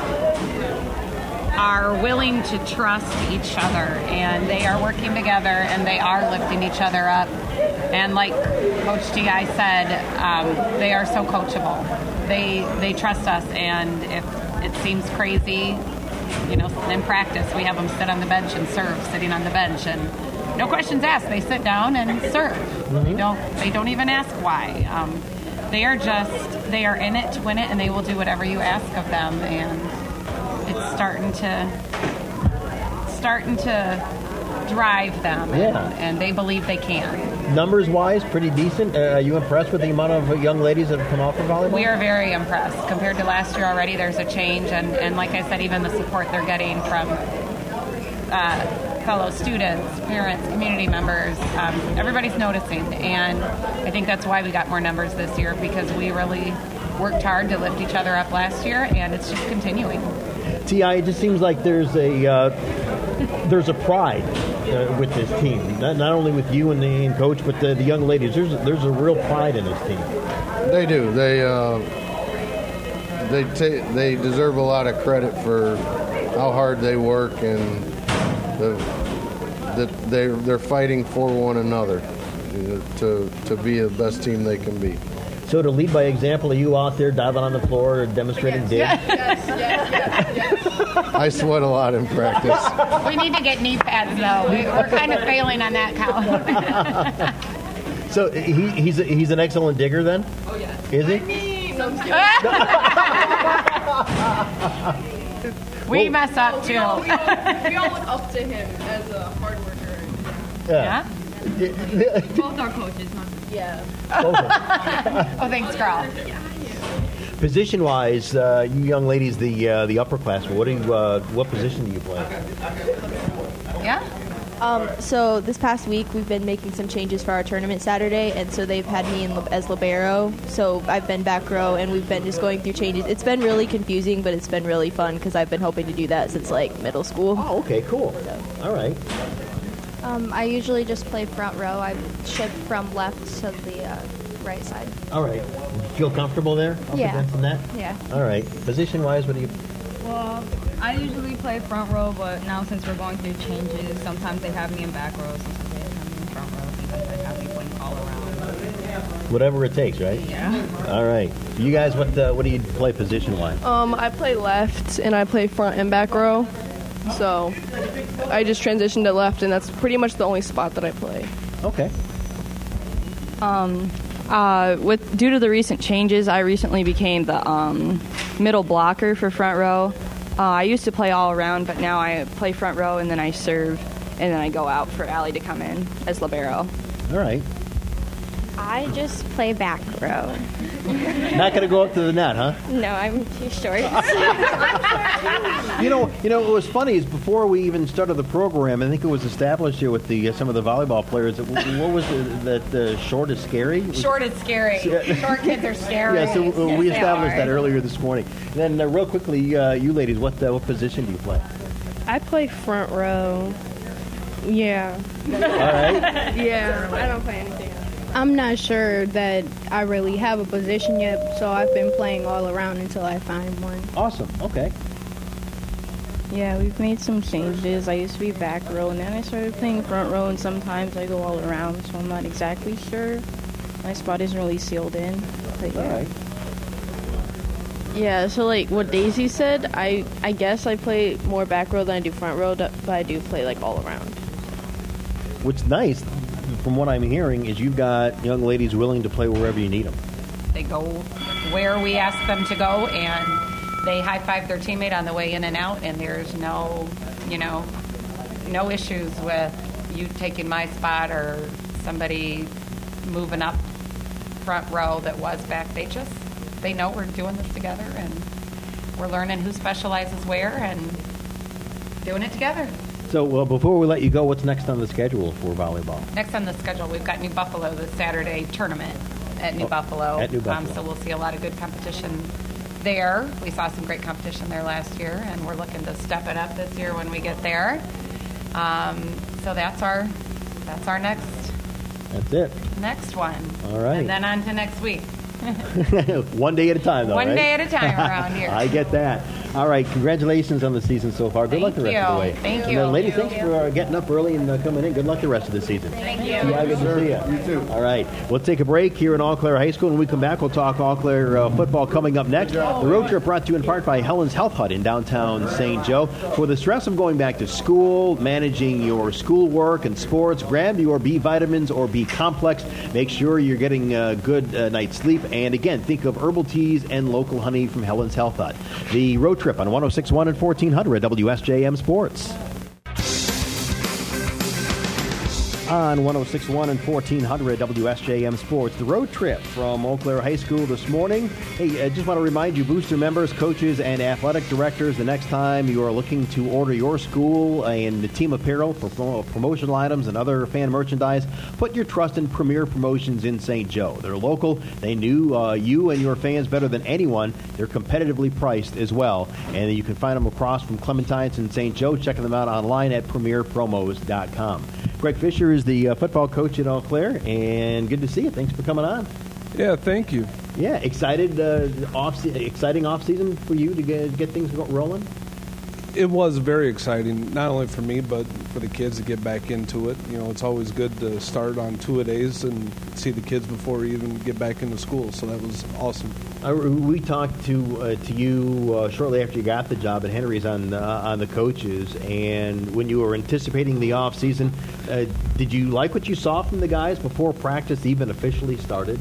are willing to trust each other, and they are working together, and they are lifting each other up. And like Coach T I said, um, they are so coachable. They they trust us, and if it seems crazy, you know, in practice we have them sit on the bench and serve, sitting on the bench, and no questions asked. They sit down and serve. They don't they don't even ask why. Um, they are just they are in it to win it, and they will do whatever you ask of them. And it's starting to starting to drive them, Yeah. and, and they believe they can. Numbers wise, pretty decent. Uh, are you impressed with the amount of young ladies that have come out for volleyball? We are very impressed. Compared to last year already, there's a change, and, and like I said, even the support they're getting from uh, fellow students, parents, community members, um, everybody's noticing, and I think that's why we got more numbers this year, because we really worked hard to lift each other up last year, and it's just continuing. T I, it just seems like there's a uh, there's a pride uh, with this team. Not, not only with you and the and coach, but the, the young ladies. There's a, there's a real pride in this team. They do. They uh, they ta- they deserve a lot of credit for how hard they work, and the, that they they're fighting for one another to to be the best team they can be. So to lead by example, are you out there diving on the floor or demonstrating dig? Yes, yes, yes. I sweat a lot in practice. We need to get knee pads, though. We, we're kind of failing on that count. So he, he's a, he's an excellent digger then? Oh yeah. Is he? We mess up too. We all, we, all, we all look up to him as a hard worker. Yeah. Both our coaches, not yeah. Oh, thanks, girl. Position wise, uh, you young ladies, the uh, the upperclassmen, what do you uh, what position do you play? Yeah. Um, so this past week we've been making some changes for our tournament Saturday, and so they've had me in, as libero. So I've been back row, and we've been just going through changes. It's been really confusing, but it's been really fun because I've been hoping to do that since like middle school. Oh, okay, cool. So. All right. Um, I usually just play front row. I shift from left to the uh, right side. All right. Feel comfortable there? Up Yeah. against the net? Yeah. All right. Position wise, what do you? Well, I usually play front row, but now since we're going through changes, sometimes they have me in back row, sometimes they have me in front row, sometimes they have me playing all around. Whatever it takes, right? Yeah. All right. You guys, what uh, what do you play position wise? Um, I play left, and I play front and back row. So I just transitioned to left, and that's pretty much the only spot that I play. Okay. Um, uh, with due to the recent changes, I recently became the um, middle blocker for front row. Uh, I used to play all around, but now I play front row, and then I serve, and then I go out for Allie to come in as libero. All right. I just play back row. Not going to go up to the net, huh? No, I'm too short. You know, you know, what was funny is before we even started the program, I think it was established here with the uh, some of the volleyball players. That, what was the, that uh, short is scary? Short is scary. Short kids are scary. Yeah, so uh, Yes, we they established are. that earlier this morning. And then, uh, real quickly, uh, you ladies, what uh, what position do you play? I play front row. Yeah. All right. Yeah. I don't play anything else. I'm not sure that I really have a position yet, so I've been playing all around until I find one. Awesome. Okay. Yeah, we've made some changes. I used to be back row, and then I started playing front row, and sometimes I go all around, so I'm not exactly sure. My spot isn't really sealed in. But yeah. All right. Yeah, so like what Daisy said, I I guess I play more back row than I do front row, but I do play like all around. What's nice, from what I'm hearing, is you've got young ladies willing to play wherever you need them. They go where we ask them to go, and they high-five their teammate on the way in and out, and there's no, you know, no issues with you taking my spot or somebody moving up front row that was back. They just, they know we're doing this together, and we're learning who specializes where and doing it together. So, well, before we let you go, what's next on the schedule for volleyball? Next on the schedule, we've got New Buffalo, the Saturday tournament at New Oh, Buffalo. at New Buffalo. Um, so we'll see a lot of good competition there. We saw some great competition there last year, and we're looking to step it up this year when we get there. Um, so that's our that's our next That's it. next one. All right. And then on to next week. One day at a time, though, One right? day at a time around here. I get that. All right, congratulations on the season so far. Good luck the Thank rest of the you. way. Thank And you. then, ladies, Thank thanks for uh, getting up early and uh, coming in. Good luck the rest of the season. Thank you. Yeah, good to see you. You too. All right, we'll take a break here in Eau Claire High School. When we come back, we'll talk Eau Claire uh, football coming up next. The road trip brought to you in part by Helen's Health Hut in downtown Saint Joe. For the stress of going back to school, managing your schoolwork and sports, grab your B vitamins or B complex. Make sure you're getting a good uh, night's sleep. And again, think of herbal teas and local honey from Helen's Health Hut. The road trip on one oh six point one and fourteen hundred W S J M Sports. On one oh six point one and fourteen hundred W S J M Sports, the road trip from Eau Claire High School this morning. Hey, I just want to remind you, Booster members, coaches, and athletic directors, the next time you are looking to order your school and the team apparel for pro- promotional items and other fan merchandise, put your trust in Premier Promotions in Saint Joe. They're local. They knew uh, you and your fans better than anyone. They're competitively priced as well. And you can find them across from Clementine's in Saint Joe. Checking them out online at premier promos dot com. Greg Fisher is the uh, football coach at Eau Claire, and good to see you. Thanks for coming on. Yeah, thank you. Yeah, excited uh, off exciting off season for you to get, get things rolling. It was very exciting, not only for me, but for the kids to get back into it. You know, it's always good to start on two-a-days and see the kids before we even get back into school, so that was awesome. Uh, we talked to uh, to you uh, shortly after you got the job at Henry's on uh, on the coaches, and when you were anticipating the off season, uh, did you like what you saw from the guys before practice even officially started?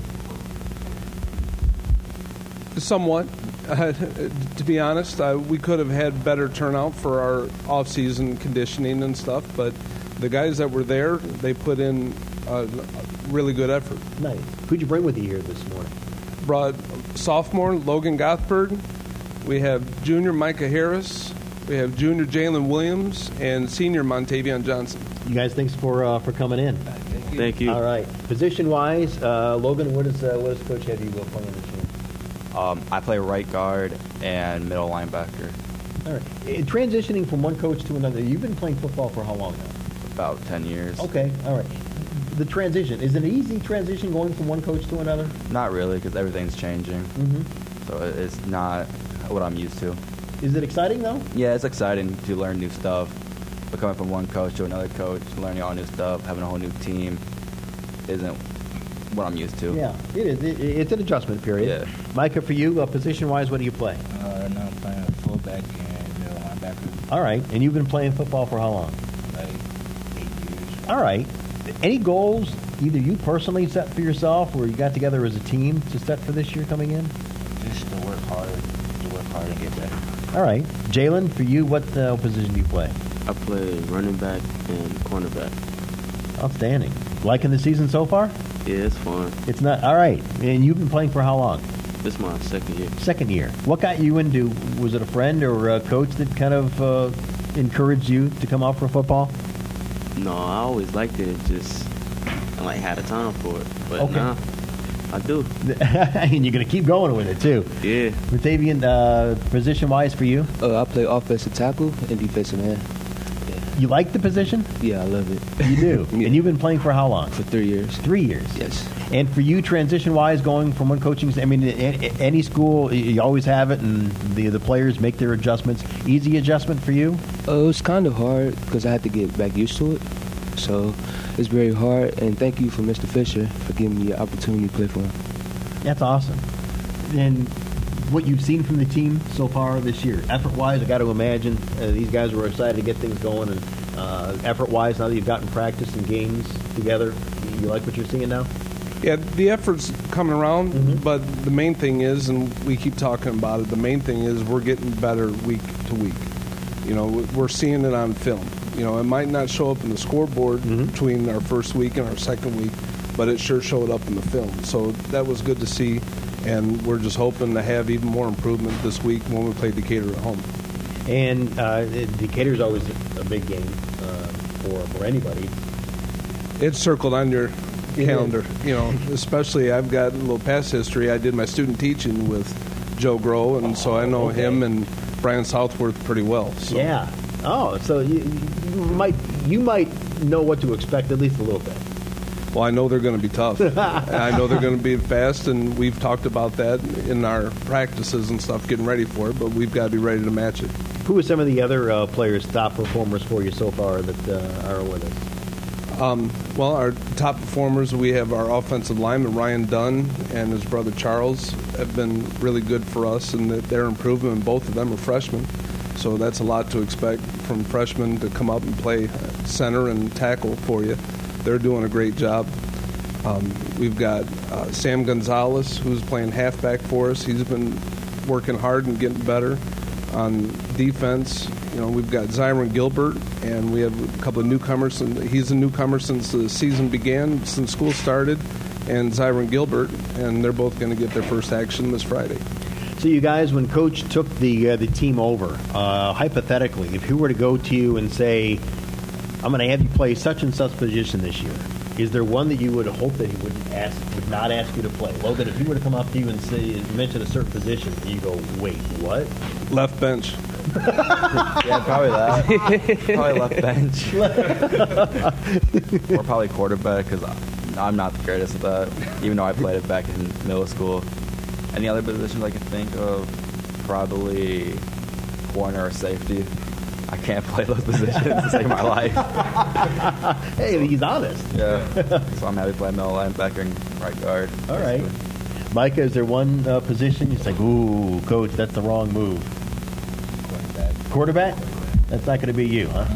Somewhat. Uh, to be honest, uh, we could have had better turnout for our off-season conditioning and stuff, but the guys that were there, they put in a really good effort. Nice. Who'd you bring with you here this morning? Brought sophomore Logan Gothberg. We have junior Micah Harris. We have junior Jalen Williams and senior Montavion Johnson. You guys, thanks for uh, for coming in. Thank you. Thank you. All right. Position-wise, uh, Logan, what, is, uh, what does Coach have you go playing this year? Um, I play right guard and middle linebacker. All right. Uh, transitioning from one coach to another, you've been playing football for how long now? About ten years. Okay. All right. The transition, is it an easy transition going from one coach to another? Not really, because everything's changing. Mm-hmm. So it's not what I'm used to. Is it exciting, though? Yeah, it's exciting to learn new stuff. But coming from one coach to another coach, learning all new stuff, having a whole new team isn't what I'm used to. Yeah, it is. It, it's an adjustment period. Yeah. Micah, for you, uh, position-wise, what do you play? Uh, now I'm playing fullback and middle linebacker. All right. And you've been playing football for how long? Like eight years. All right. Any goals either you personally set for yourself or you got together as a team to set for this year coming in? Just to work hard, to work hard and get better. All right. Jalen, for you, what uh, position do you play? I play running back and cornerback. Outstanding. Liking the season so far? Yeah, it's fun. It's not. All right. And you've been playing for how long? This is my second year. Second year. What got you into, was it a friend or a coach that kind of uh, encouraged you to come out for football? No, I always liked it. It just, I like had a time for it. But Okay. now, I do. And you're going to keep going with it, too. Yeah. Montavion, uh, position-wise for you? Uh, I play offensive tackle and defensive end. You like the position? Yeah, I love it. You do? Yeah. And you've been playing for how long? For three years. Three years? Yes. And for you, transition-wise, going from one coaching, I mean, a- a- any school, you always have it, and the the players make their adjustments. Easy adjustment for you? Uh, it was kind of hard because I had to get back used to it. So it's very hard, and thank you for Mister Fisher for giving me the opportunity to play for him. That's awesome. And what you've seen from the team so far this year, effort-wise, I got to imagine uh, these guys were excited to get things going, and uh, effort-wise, now that you've gotten practice and games together, you like what you're seeing now? Yeah, the effort's coming around, mm-hmm. but the main thing is, and we keep talking about it, the main thing is we're getting better week to week. You know, we're seeing it on film. You know, it might not show up in the scoreboard mm-hmm. between our first week and our second week, but it sure showed up in the film. So that was good to see, and we're just hoping to have even more improvement this week when we play Decatur at home. And uh, Decatur's always a big game uh, for for anybody. It's circled on your calendar, you know, especially I've got a little past history. I did my student teaching with Joe Groh, and so I know okay. him and Brian Southworth pretty well. So. Yeah. Oh, so you, you might you might know what to expect at least a little bit. Well, I know they're going to be tough. And I know they're going to be fast, and we've talked about that in our practices and stuff, getting ready for it, but we've got to be ready to match it. Who are some of the other uh, players, top performers for you so far that uh, are with us? Um, well, our top performers, we have our offensive lineman, Ryan Dunn, and his brother Charles, have been really good for us, and they're improving, and both of them are freshmen. So that's a lot to expect from freshmen to come up and play center and tackle for you. They're doing a great job. Um, we've got uh, Sam Gonzalez, who's playing halfback for us. He's been working hard and getting better on defense. You know, we've got Zyron Gilbert, and we have a couple of newcomers. And he's a newcomer since the season began, since school started, and Zyron Gilbert, and they're both going to get their first action this Friday. So you guys, when Coach took the uh, the team over, uh, hypothetically, if he were to go to you and say, I'm going to have you play such and such position this year, is there one that you would hope that he would ask, would not ask you to play? Logan, if he were to come up to you and say, mention a certain position, and you go, wait, what? Left bench. Yeah, probably that. Probably left bench. Or probably quarterback, because I'm not the greatest at that, even though I played it back in middle school. Any other positions I can think of? Probably corner or safety. I can't play those positions to save my life. Hey, he's honest. Yeah. So I'm happy to play middle linebacker and right guard. All right. Micah, is there one uh, position you think, ooh, Coach, that's the wrong move? Quarterback. Quarterback? That's not going to be you, huh?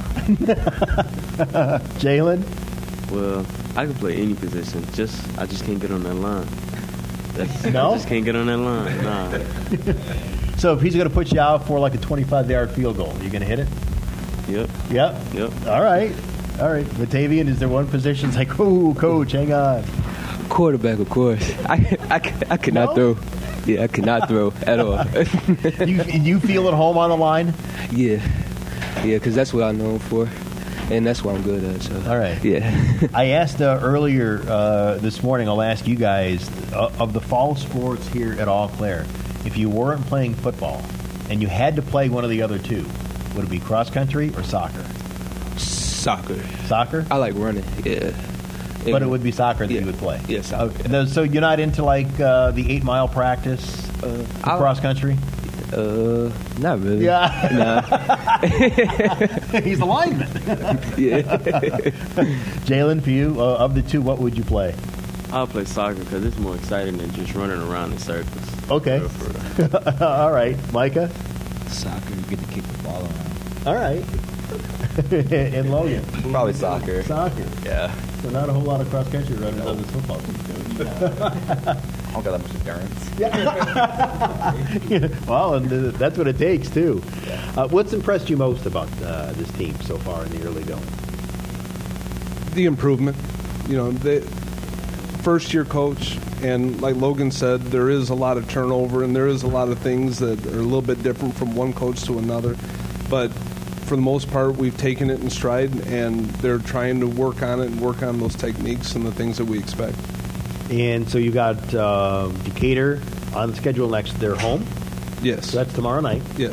Jalen? Well, I can play any position. Just I just can't get on that line. That's, no? I just can't get on that line. Nah. So if he's going to put you out for like a twenty-five-yard field goal, are you going to hit it? Yep. Yep? Yep. All right. All right. Latavian, is there one position? It's like, ooh, Coach, hang on. Quarterback, of course. I, I, I could not No? throw. Yeah, I could not throw at all. you you feel at home on the line? Yeah. Yeah, because that's what I'm known for. And that's what I'm good at. So. All right. Yeah. I asked uh, earlier uh, this morning, I'll ask you guys, uh, of the fall sports here at Eau Claire, if you weren't playing football and you had to play one of the other two, would it be cross country or soccer? Soccer. Soccer? I like running, yeah. But it would be soccer that yeah. you would play? Yeah, soccer. Okay. So you're not into like uh, the eight-mile practice uh, cross country? Uh, not really. Yeah. Nah. He's a lineman. Yeah. Jalen, for you, uh, of the two, what would you play? I'll play soccer because it's more exciting than just running around in circles. Okay. All right. Micah? Soccer, you get to kick the ball around. All right. And Logan? Probably soccer. Soccer. Yeah. So not a whole lot of cross-country runners on this football team, Coach. I don't got that much endurance. Yeah. Well, and uh, that's what it takes, too. Uh, what's impressed you most about uh, this team so far in the early going? The improvement. You know, the first-year coach, and like Logan said, there is a lot of turnover, and there is a lot of things that are a little bit different from one coach to another. But for the most part, we've taken it in stride, and they're trying to work on it and work on those techniques and the things that we expect. And so you got uh, Decatur on the schedule next. They're home? Yes. So that's tomorrow night? Yes.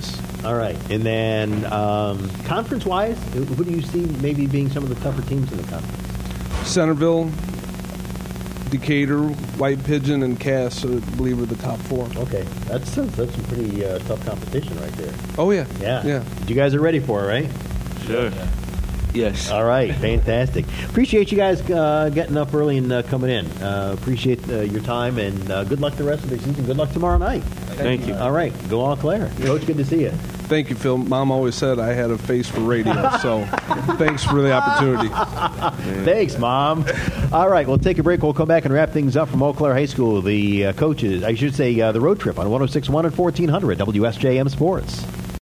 All right. And then um, conference-wise, who do you see maybe being some of the tougher teams in the conference? Centerville, Decatur, White Pigeon, and Cass, I believe, are the top four. Okay. That's, that's some pretty uh, tough competition right there. Oh, yeah. Yeah. Yeah. You guys are ready for it, right? Sure. Yes. All right. Fantastic. Appreciate you guys uh, getting up early and uh, coming in. Uh, appreciate uh, your time, and uh, good luck the rest of the season. Good luck tomorrow night. Thank you. All right. Go Eau Claire. Coach, good to see you. Thank you, Phil. Mom always said I had a face for radio, so thanks for the opportunity. Thanks, Mom. All right, we'll take a break. We'll come back and wrap things up from Eau Claire High School. The uh, coaches, I should say, uh, the road trip on one oh six point one and fourteen hundred W S J M Sports.